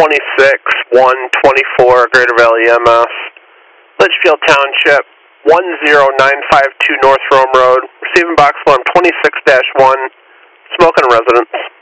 124, Greater Valley EMS, Litchfield Township, 10952 North Rome Road, receiving box alarm 26-1, smoke in a residence.